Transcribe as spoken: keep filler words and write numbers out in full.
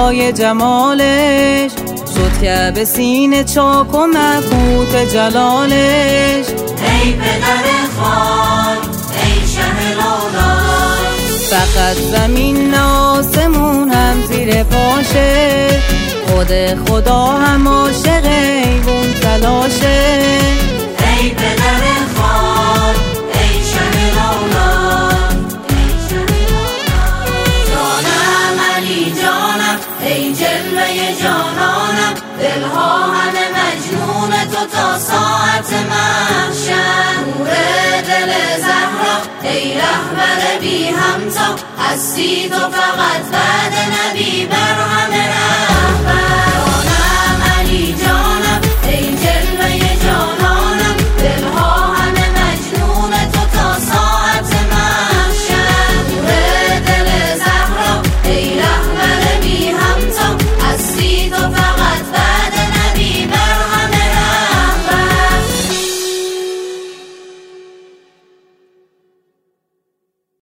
های جمالش شد که به سینه چاک و مبهوت جلالش. ای پدر خاک ای شه لالا، فقط زمین نه آسمون هم زیر پاشه، خود خدا هم عاشق ایوون تلاشه. ای پدر خاک ای شه لالا، جانم علی جانم ای جلوه جانانم، دلها همه مجنون تو تا ساعت محشر. نور دل زهرا ای رهبر بی همتا، هستی تو فقط بعد نبی برهم.